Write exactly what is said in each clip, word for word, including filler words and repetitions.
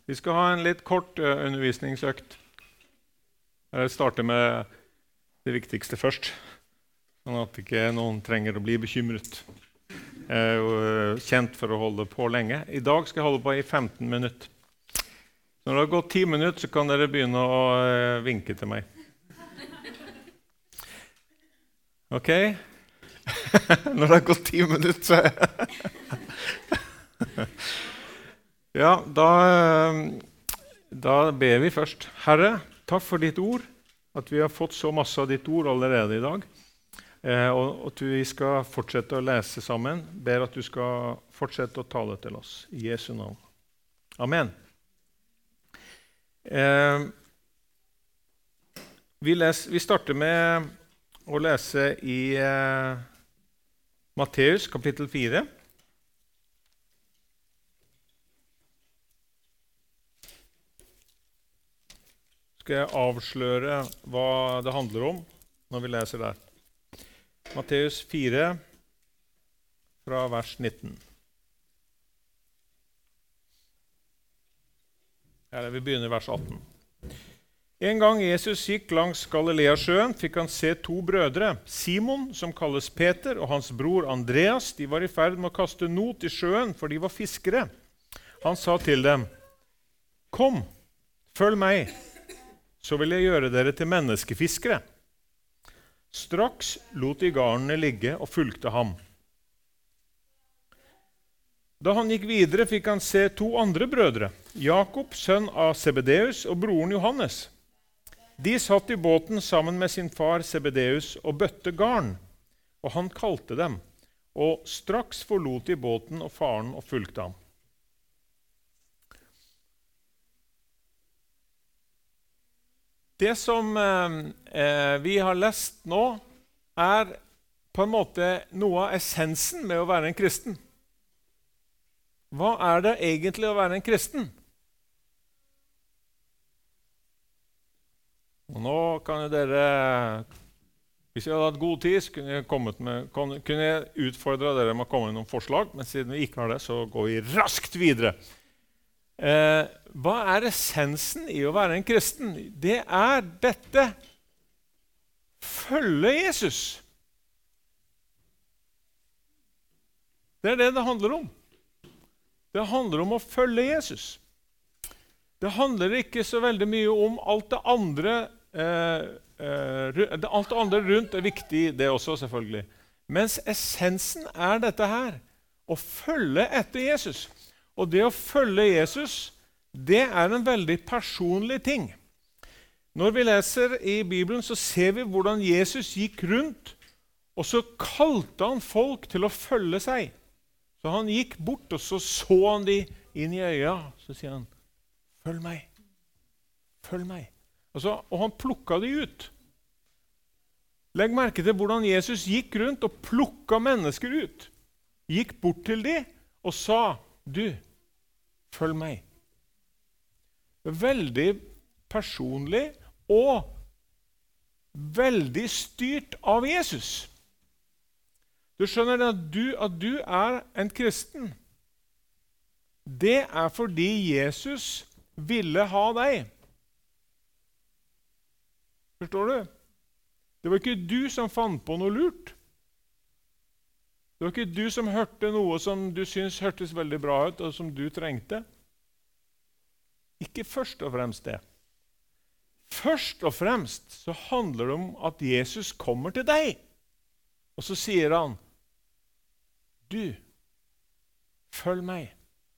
Vi skal ha en litt kort uh, undervisningsøkt. Jeg starter med det viktigste først, sånn at ikke noen trenger å bli bekymret. Jeg er jo uh, kjent for å holde på lenge. I dag skal jeg holde på i femten minutter. Så når det har gått ti minutter, så kan dere begynne å uh, vinke til meg. Ok? Når det har gått ti minutter, så er Ja, da, da ber vi først. Herre, takk for ditt ord, at vi har fått så masse av ditt ord allerede i dag, eh, og at vi skal fortsette å lese sammen. Ber at du skal fortsette å tale til oss. I Jesu navn. Amen. Eh, vi, les, vi starter med å lese i eh, Matteus kapittel fire. Skal jeg avsløre hva det handler om når vi leser der. Matteus fire, fra vers nitten. Her vi begynner i vers atten. En gang Jesus gikk langs Galileasjøen, fikk han se to brødre, Simon, som kalles Peter, og hans bror Andreas. De var i ferd med å kaste not i sjøen, for de var fiskere. Han sa til dem, «Kom, følg meg, så vil jeg gjøre dere til menneskefiskere.» Straks lot de garnene ligge og fulgte ham. Da han gikk videre, fikk han se to andre brødre, Jakob, sønn av Zebedeus, og broren Johannes. De satt i båten sammen med sin far Zebedeus og bøtte garn, og han kalte dem, og straks forlot de båten og faren og fulgte ham. Det som eh, vi har lest nå, er på en måte noe av essensen med å være en kristen. Hva er det egentlig å være en kristen? Og nå kan dere, hvis jeg hadde hatt god tid, så kunne jeg, kommet med, kunne jeg utfordre dere med å komme med noen forslag, men siden vi ikke har det, så går vi raskt videre. Eh, hva er essensen i å være en kristen? Det er dette. Følge Jesus. Det er det det handler om. Det handler om å følge Jesus. Det handler ikke så veldig mye om alt det andre. Eh, eh, alt det andre rundt er viktig, det også selvfølgelig. Mens essensen er dette her. Å følge etter Jesus. Og det å følge Jesus, det er en veldig personlig ting. Når vi leser i Bibelen, så ser vi hvordan Jesus gikk rundt, og så kalte han folk til å følge seg. Så han gikk bort, og så så han de inn i øya, så sier han, følg meg, følg meg. Og, så, og han plukket de ut. Legg merke til hvordan Jesus gikk rundt og plukket mennesker ut. Gikk bort til de og sa, du, følg meg. Veldig personlig og veldig styrt av Jesus. Du skjønner at du, at du er en kristen. Det er fordi Jesus ville ha deg. Forstår du? Det var ikke du som fant på noe lurt. Det var ikke du som hørte noe som du syntes hørtes veldig bra ut, og som du trengte. Ikke først og fremst det. Først og fremst så handler det om at Jesus kommer til deg. Og så sier han, du, følg meg.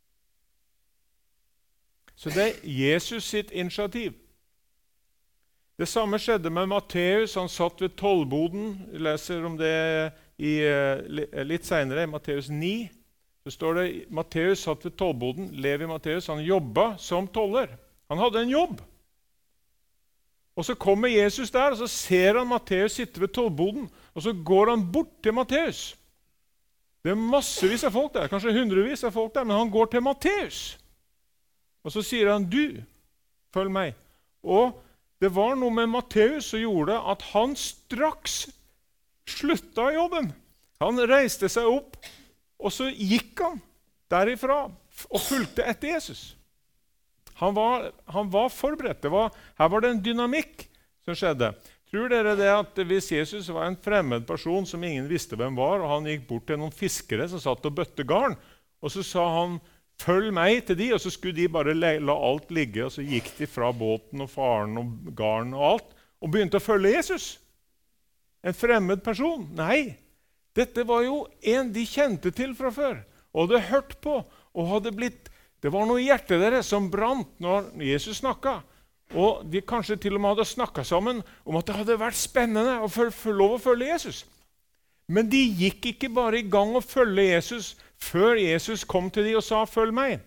Så det er Jesus sitt initiativ. Det samme skjedde med Matteus. Han satt ved tollboden. Vi leser om det i, litt senere, i Matteus ni. Så står det, Matteus satt ved tollboden. Levi Matteus, han jobbet som toller. Han hadde en jobb. Og så kommer Jesus der, og så ser han Matteus sitte ved tollboden, og så går han bort til Matteus. Det er massevis av folk der, kanskje hundrevis av folk der, men han går til Matteus. Og så sier han, du, følg meg. Og det var noe med Matteus som gjorde at han straks slutta jobben. Han reiste seg opp, og så gikk han derifra og fulgte etter Jesus. Han var, han var forberedt. Det var, her var det en dynamikk som skjedde. Tror dere det at hvis Jesus var en fremmed person som ingen visste hvem var, og han gikk bort til noen fiskere som satt og bøtte garn, og så sa han, følg meg til de, og så skulle de bare la, la alt ligge, og så gikk de fra båten og faren og garn og alt, og begynte å følge Jesus. En fremmed person? Nei, dette var jo en de kjente til fra før, og hadde hørt på, og hadde blitt, det var noe i hjertet deres som brant når Jesus snakket. Og de kanskje til og med hadde snakket sammen om at det hadde vært spennende å få lov å følge Jesus. Men de gikk ikke bare i gang å følge Jesus før Jesus kom til dem og sa, følg meg.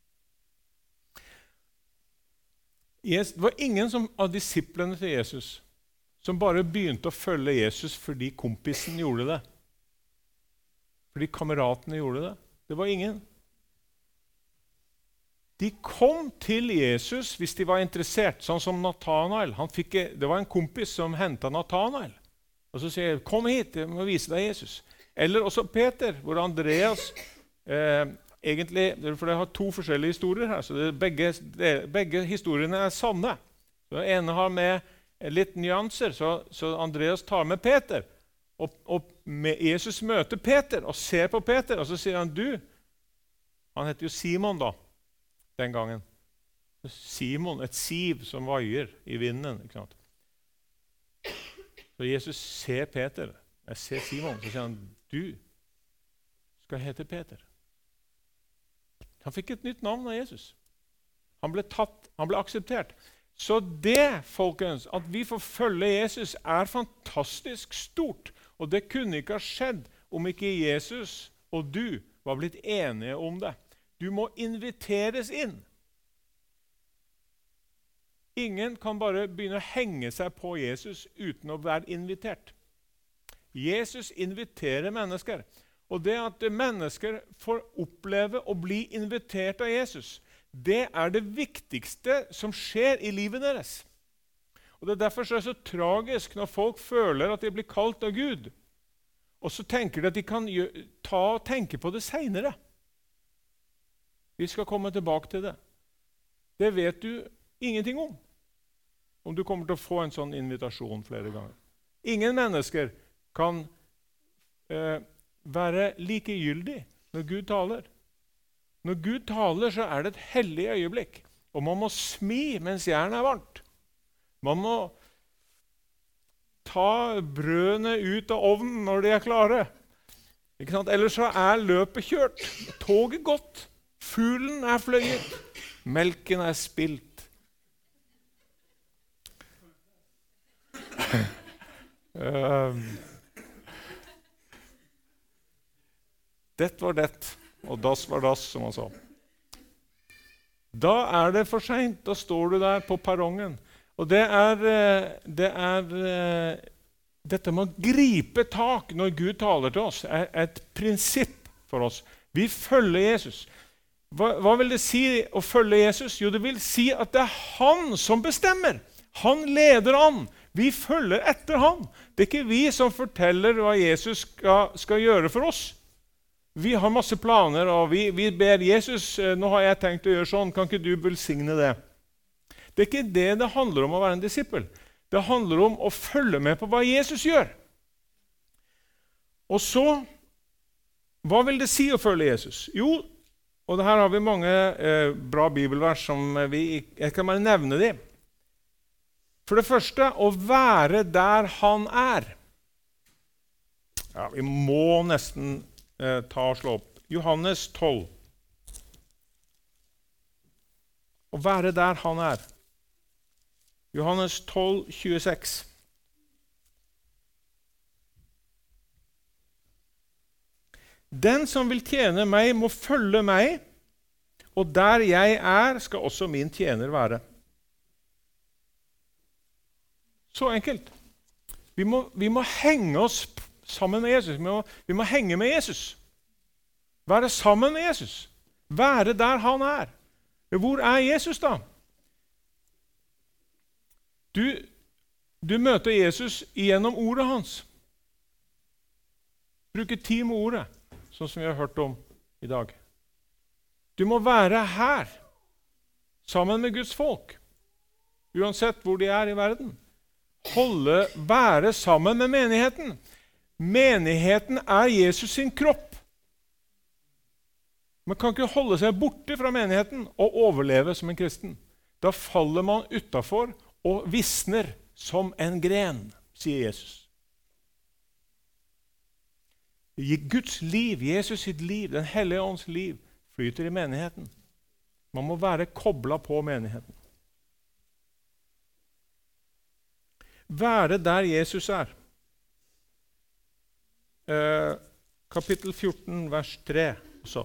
Det var ingen som, av disiplene til Jesus som bare begynte å følge Jesus fordi kompisen gjorde det. Fordi kameratene gjorde det. Det var ingen. De kom til Jesus hvis de var interessert, sånn som Nathanael. Han fikk, det var en kompis som hentet Nathanael. Og så sier han, kom hit, jeg må vise deg Jesus. Eller også Peter, hvor Andreas, eh, egentlig, for det har to forskjellige historier her, så det, begge, det, begge historiene er sanne. Så den ene har med litt nyanser, så, så Andreas tar med Peter. Og, og med Jesus møter Peter og ser på Peter, og så sier han, du, han heter jo Simon da, den gangen. Simon, et siv som vaier i vinden. Ikke sant? Så Jesus ser Peter. Jeg ser Simon, så sier han, du skal hete Peter. Han fikk et nytt navn av Jesus. Han ble tatt, han ble akseptert. Så det, folkens, at vi får følge Jesus er fantastisk stort. Og det kunne ikke ha skjedd om ikke Jesus og du var blitt enige om det. Du må inviteres inn. Ingen kan bare begynne å henge seg på Jesus uten å være invitert. Jesus inviterer mennesker. Og det at mennesker får oppleve å bli invitert av Jesus, det er det viktigste som skjer i livet deres. Og det er derfor så er det så tragisk når folk føler at de blir kalt av Gud, og så tenker de at de kan ta og tenke på det senere. Vi skal komme tilbake til det. Det vet du ingenting om, om du kommer til å få en sånn invitasjon flere ganger. Ingen mennesker kan eh, være likegyldig når Gud taler. Når Gud taler, så er det et hellig øyeblikk, og man må smi mens jernet er varmt. Man må ta brødene ut av ovnen når de er klare. Ikke sant? Ellers så er løpet kjørt, toget gått. Fuglen er fløyet, melken er spilt. um, det var det, og das var das, som han sa. Da er det for sent, da står du der på perrongen. Og det er, det er dette med å gripe tak når Gud taler til oss, er et prinsipp for oss. Vi følger Jesus. Hva, hva vil det si å følge Jesus? Jo, det vil si at det er han som bestemmer. Han leder an. Vi følger etter han. Det er ikke vi som forteller hva Jesus skal, skal gjøre for oss. Vi har masse planer, og vi, vi ber Jesus, nå har jeg tenkt å gjøre sånn, kan ikke du velsigne det? Det er ikke det det handler om å være en disippel. Det handler om å følge med på hva Jesus gjør. Og så, hva vil det si å følge Jesus? Jo, og her har vi mange eh, bra bibelvers som vi, jeg kan bare nevne dem. For det første, å være der han er. Ja, vi må nesten eh, ta og slå opp. Johannes tolv. Å være der han er. Johannes tolv, tjueseks. Den som vil tjene meg, må følge meg, og der jeg er, skal også min tjener være. Så enkelt. Vi må, vi må henge oss sammen med Jesus. Vi må, vi må henge med Jesus. Være sammen med Jesus. Være der han er. Hvor er Jesus da? Du, du møter Jesus gjennom ordet hans. Bruker tid med ordet, sånn som vi har hørt om i dag. Du må være her, sammen med Guds folk, uansett hvor de er i verden. Holde, være sammen med menigheten. Menigheten er Jesus sin kropp. Man kan ikke holde seg borte fra menigheten og overleve som en kristen. Da faller man utenfor og visner som en gren, sier Jesus. Guds liv, Jesus sitt liv, den hellige ånds liv, flyter i menigheten. Man må være koblet på menigheten. Være der Jesus er. Eh, kapittel fjorten, vers tre også.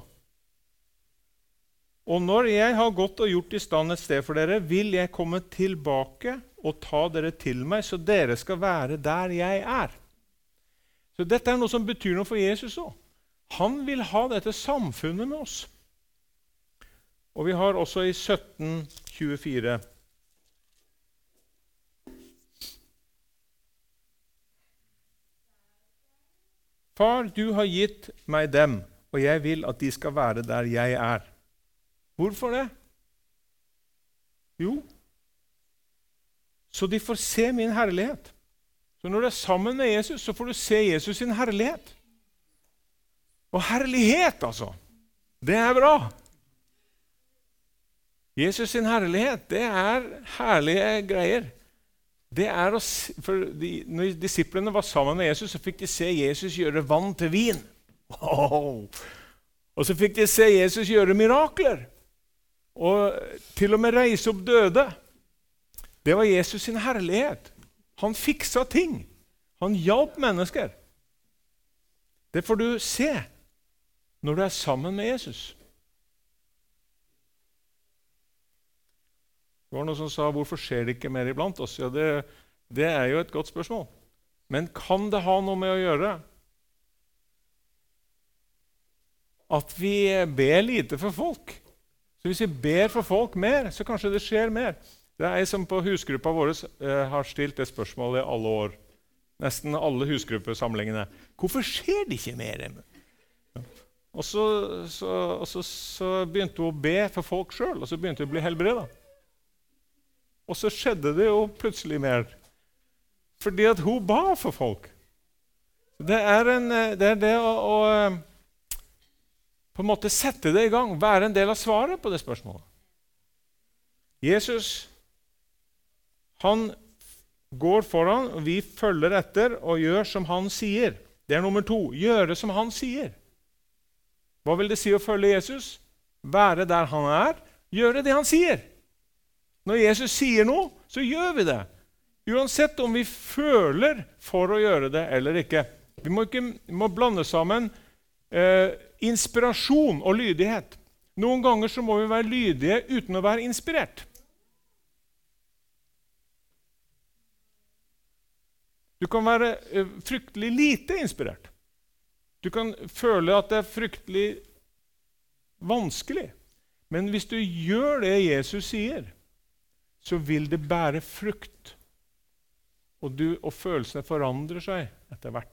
Og når jeg har gått og gjort i stand et sted for dere, vil jeg komme tilbake og ta dere til meg, så dere skal være der jeg er. Så dette er noe som betyr noe for Jesus også. Han vil ha dette samfunnet med oss. Og vi har også i sytten tjuefire. Far, du har gitt meg dem, og jeg vil at de skal være der jeg er. Hvorfor det? Jo, så de får se min herlighet. Så når du er sammen med Jesus, så får du se Jesus sin herlighet. Og herlighet, altså, det er bra. Jesus sin herlighet, det er herlige greier. Det er å, for de, når disiplene var sammen med Jesus, så fikk de se Jesus gjøre vann til vin. Wow. Og så fikk de se Jesus gjøre mirakler. Og til og med reise opp døde. Det var Jesus sin herlighet. Han fiksa ting. Han hjalp mennesker. Det får du se når du er sammen med Jesus. Det var noen som sa, hvorfor skjer det ikke mer iblant oss? Ja, det, det er jo et godt spørsmål. Men kan det ha noe med å gjøre at vi ber lite for folk? Så hvis vi ber for folk mer, så kanskje det skjer mer. Det er jeg som på husgruppa vår eh, har stilt det spørsmålet i alle år. Nesten alle husgruppesamlingene. Hvorfor skjer det ikke mer? Og så, så, og så, så begynte hun å be for folk selv, og så begynte hun å bli helbredet. Og så skjedde det jo plutselig mer. Fordi at hun ba for folk. Det er, en, det, er det å, å på en måte sette det i gang, være en del av svaret på det spørsmålet. Jesus, han går foran, og vi følger etter og gjør som han sier. Det er nummer to, gjøre som han sier. Hva vil det si å følge Jesus? Være der han er, gjøre det han sier. Når Jesus sier noe, så gjør vi det. Uansett om vi føler for å gjøre det eller ikke. Vi må ikke vi må blande sammen eh, inspirasjon og lydighet. Noen ganger så må vi være lydige uten å være inspirert. Du kan være eh, fryktelig lite inspirert. Du kan føle at det er fryktelig vanskelig. Men hvis du gjør det Jesus sier, så vil det bære frukt. Og, du, og følelsene forandrer seg etter hvert.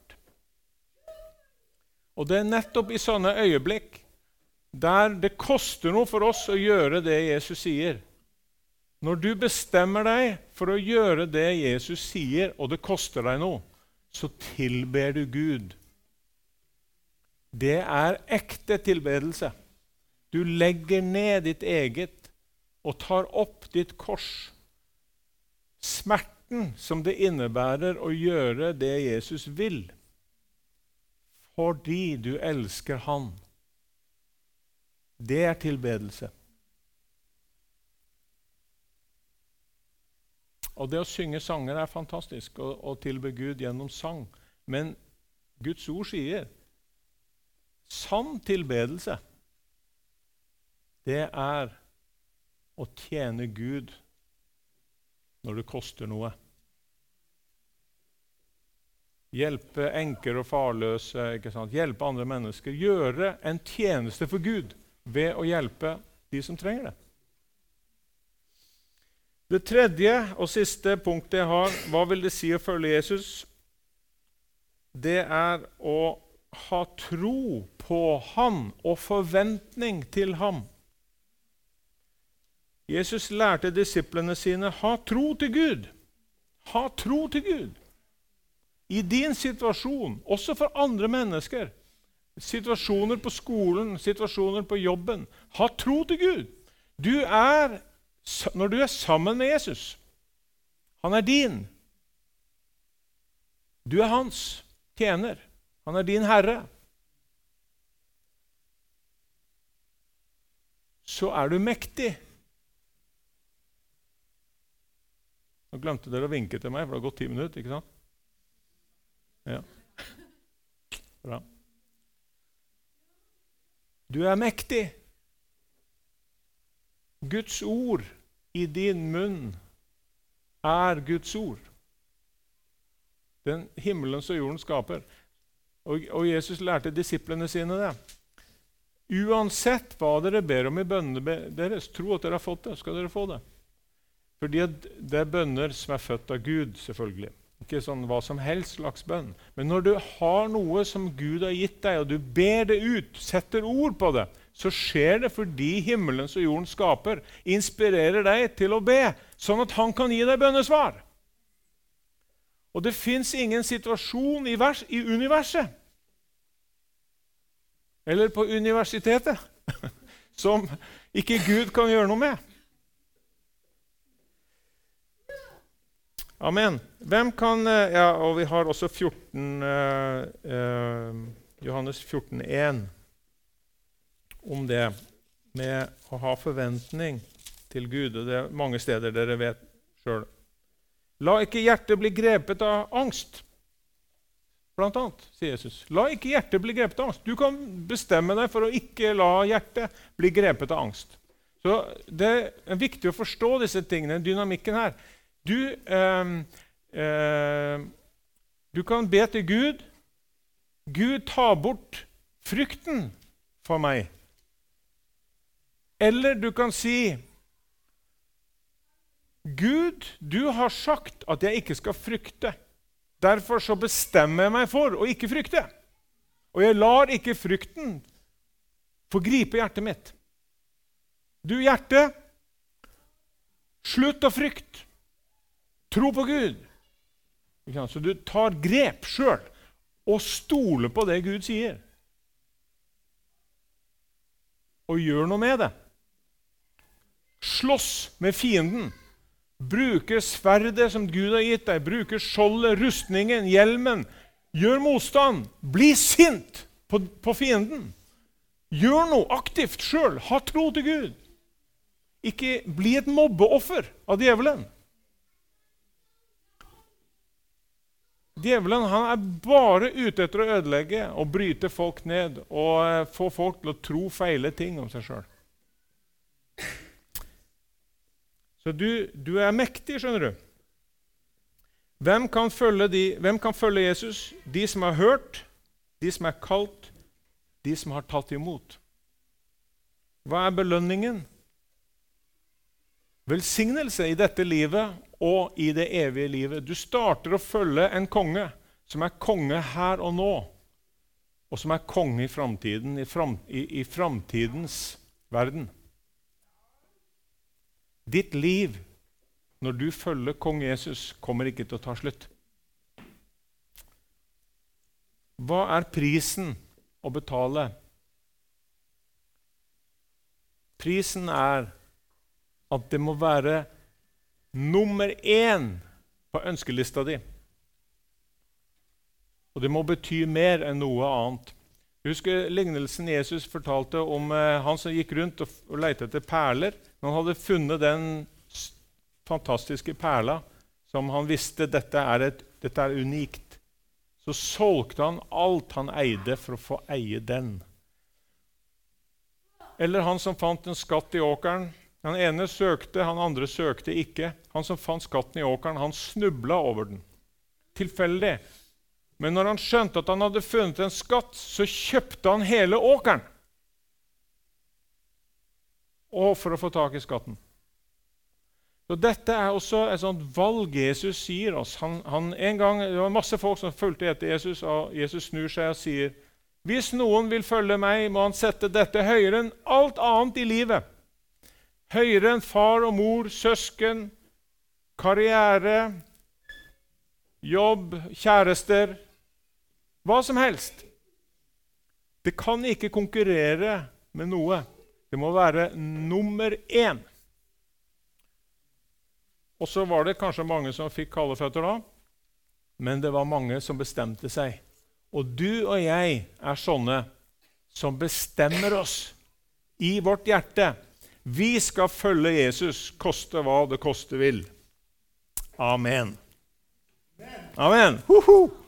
Og det er nettopp i sånne øyeblikk der det koster noe for oss å gjøre det Jesus sier. Når du bestemmer deg for å gjøre det Jesus sier, og det koster deg noe, så tilber du Gud. Det er ekte tilbedelse. Du legger ned ditt eget og tar opp ditt kors. Smerten som det innebærer å gjøre det Jesus vil, fordi du elsker han. Det er tilbedelse. Og det å synge sanger er fantastisk, og, og tilbe Gud gjennom sang. Men Guds ord sier, sann tilbedelse, det er å tjene Gud når det koster noe. Hjelpe enker og farløse, ikke sant? Hjelpe andre mennesker. Gjøre en tjeneste for Gud ved å hjelpe de som trenger det. Det tredje og siste punktet jeg har, hva vil det si å følge Jesus? Det er å ha tro på ham og forventning til ham. Jesus lærte disiplene sine, ha tro til Gud. Ha tro til Gud. I din situasjon, også for andre mennesker. Situasjoner på skolen, situasjoner på jobben. Ha tro til Gud. Du er, når du er sammen med Jesus, han er din. Du er hans tjener. Han er din herre. Så er du mektig. Nå glemte dere å vinke til meg, for det har gått ti minutter, ikke sant? Ja. Bra. Du er mektig. Guds ord i din munn er Guds ord. Den himmelen og jorden skaper. Og, og Jesus lærte disiplene sine det. Uansett hva dere ber om i bønnene deres, tro at dere har fått det, skal dere få det. Fordi det er bønner som er født av Gud, selvfølgelig. Ikke sånn hva som helst slags bønn. Men når du har noe som Gud har gitt deg, og du ber det ut, setter ord på det, så skjer det fordi himmelen og jorden skaper, inspirerer deg til å be, sånn at han kan gi deg bønnesvar. Og det finnes ingen situasjon i, vers, i universet, eller på universitetet, som ikke Gud kan gjøre noe med. Amen. Hvem kan, ja, og vi har også fjorten, eh, eh, Johannes fjorten en, om det med å ha forventning til Gud, og det er mange steder dere vet selv. La ikke hjertet bli grepet av angst, blant annet, sier Jesus. La ikke hjertet bli grepet av angst. Du kan bestemme deg for å ikke la hjertet bli grepet av angst. Så det er viktig å forstå disse tingene, dynamikken her. Du, eh, eh, du kan be til Gud. Gud, ta bort frykten for meg. Eller du kan si, Gud, du har sagt at jeg ikke skal frykte. Derfor så bestemmer jeg meg for å ikke frykte. Og jeg lar ikke frykten få gripe hjertet mitt. Du, hjerte, slutt å frykte. Tro på Gud. Så du tar grep selv og stoler på det Gud sier. Og gjør noe med det. Slåss med fienden. Bruker sverdet som Gud har gitt deg. Bruker skjoldet, rustningen, hjelmen. Gjør motstand. Bli sint på, på fienden. Gjør noe aktivt selv. Ha tro til Gud. Ikke bli et mobbeoffer av djevelen. Djevelen han er bare ute etter å ødelegge og bryte folk ned og få folk til å tro feile ting om seg selv. Så du, du er mektig, skjønner du. Hvem kan, følge de, hvem kan følge Jesus? De som har hørt, de som er kalt, de som har tatt imot. Hva er belønningen? Velsignelse i dette livet og i det evige livet. Du starter å følge en konge som er konge her og nå, og som er konge i framtiden, i, fram, i, i framtidens verden. Ditt liv, når du følger kong Jesus, kommer ikke til å ta slutt. Hva er prisen å betale? Prisen er at det må være nummer én på ønskelista di. Og det må bety mer enn noe annet. Husk lignelsen Jesus fortalte om eh, han som gikk rundt og, og lette etter perler. Når han hadde funnet den fantastiske perla som han visste dette er, et, dette er unikt, så solgte han alt han eide for å få eie den. Eller han som fant en skatt i åkeren. Den ene søkte, han andre søkte ikke. Han som fant skatten i åkeren, han snubla over den. Tilfeldig. Men når han skjønte at han hadde funnet en skatt, så kjøpte han hele åkeren. Og for å få tak i skatten. Så dette er også et sånt valg Jesus sier oss. Han, han, en gang, det var masse folk som fulgte etter Jesus, og Jesus snur seg og sier, hvis noen vil følge meg, må han sette dette høyere enn alt annet i livet. Høyere enn far og mor, søsken, karriere, jobb, kjærester, hva som helst. Det kan ikke konkurrere med noe. Det må være nummer én. Og så var det kanskje mange som fikk kalde føtter da, men det var mange som bestemte seg. Og du og jeg er sånne som bestemmer oss i vårt hjerte. Vi skal følge Jesus, koste hva det koste vil. Amen. Amen. Amen.